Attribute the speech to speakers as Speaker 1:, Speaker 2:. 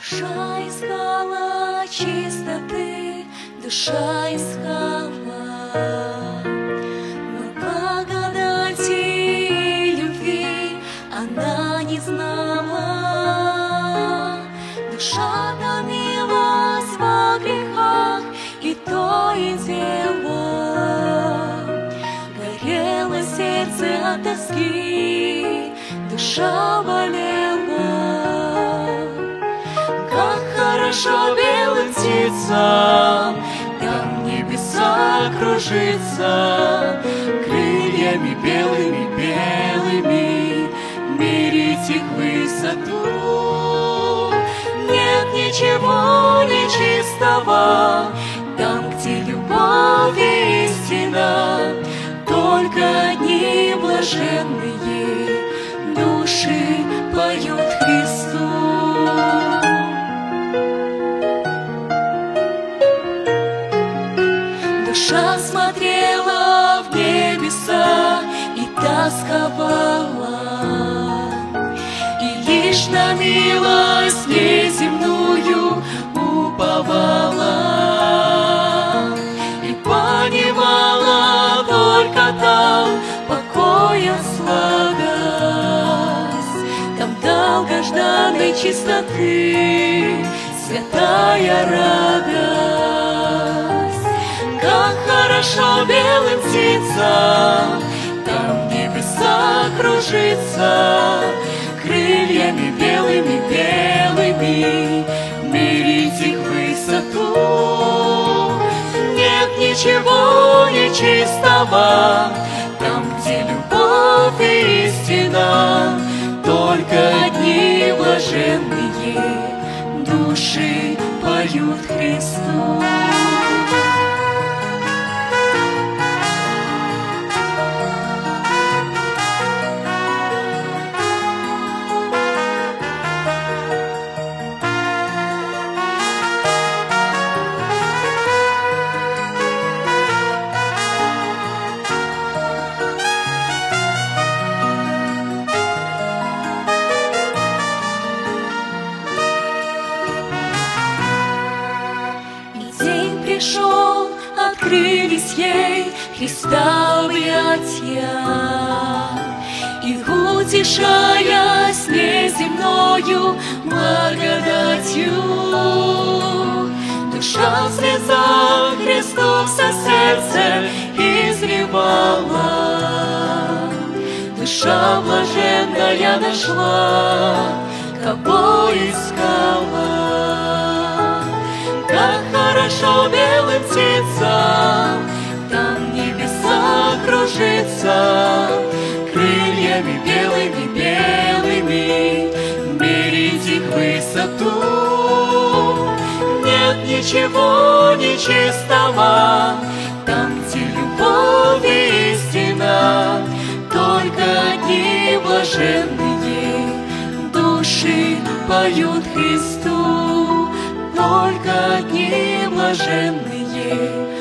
Speaker 1: Душа искала чистоты, душа искала, но благодати и любви она не знала. Душа томилась во грехах, и то и дело горело сердце от тоски, душа болела. Хорошо белым птицам там небеса кружится, крыльями белыми, белыми мерить их высоту. Нет ничего нечистого там, где любовь и истина, только одни блаженные души поют Христу. Душа смотрела в небеса и тосковала, и лишь на милость неземную уповала, и понимала только там покоя сладость, там долгожданной чистоты святая радость. Как хорошо белым птицам там небеса кружится, крыльями белыми, белыми мерить их высоту. Нет ничего нечистого там, где любовь и истина, только одни блаженные души поют Христу. Пришел, открылись ей Христа объятия, и, утешаясь неземною благодатью, душа в слезах Христу все сердце изливала. Душа блаженная нашла, кого искала. Как хорошо белым птицам там небеса кружится, крыльями белыми, белыми мерить их высоту. Нет ничего нечистого там, где любовь и истина, только одни блаженные души поют Христу. Только одни блаженные